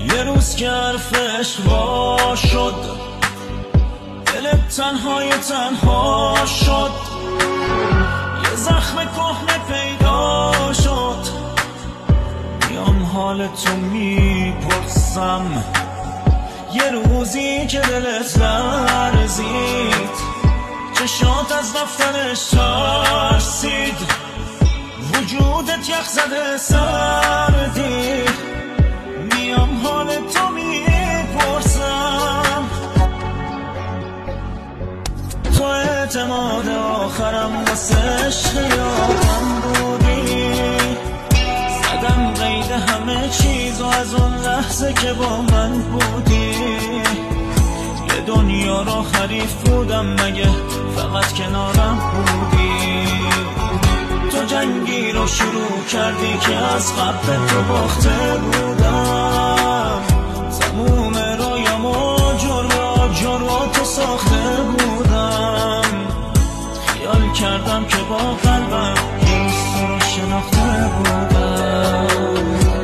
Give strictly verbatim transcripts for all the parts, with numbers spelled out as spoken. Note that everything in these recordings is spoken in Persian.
یه روز که حرفش وا شد، دلت تنهای تنها شد، یه زخم کهنه پیدا شد. میام حالتو میپرسم، یه روزی که دلت لرزید، چشات از رفتنش ترسید، وجودت یخ زده سردید. میام حالتو میپرسم، تو اعتماد آخرم واسه عشق یادم بودی. زدم قید همه چیز و از اون لحظه که با من بودی، یه دنیا رو حریف بودم مگه فقط کنارم بودی. تو جنگی رو شروع کردی که از قبل تو باخته بودم، تموم رویامو جروا جروا تو ساخته بودم. خیال کردم که با قلبم دوست رو شناخته بودم.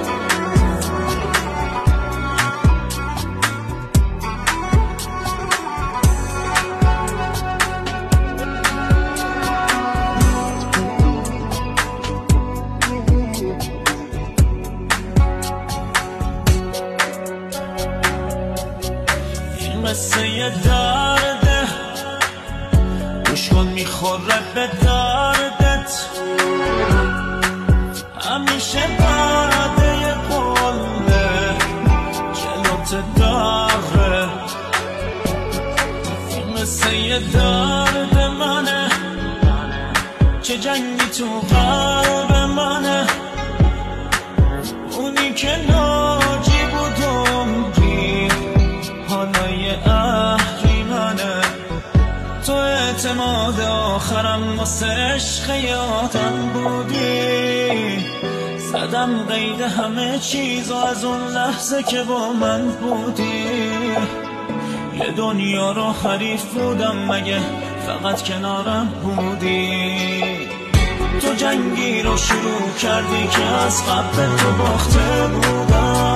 قصه یه درده، گوش کن میخوره به دردت. همیشه بعده یه قله جلوت داره. این قصه یه درد منه، چه جنگی تو قلب منه. اونی که ناجی بود عمری حالا یه اهریمنه. تو اعتماد آخرم واسه عشق یادم بودی. زدم قید همه چیز و از اون لحظه که با من بودی، یه دنیا رو حریف بودم مگه فقط کنارم بودی. تو جنگی رو شروع کردی که از قبل تو باخته بودم،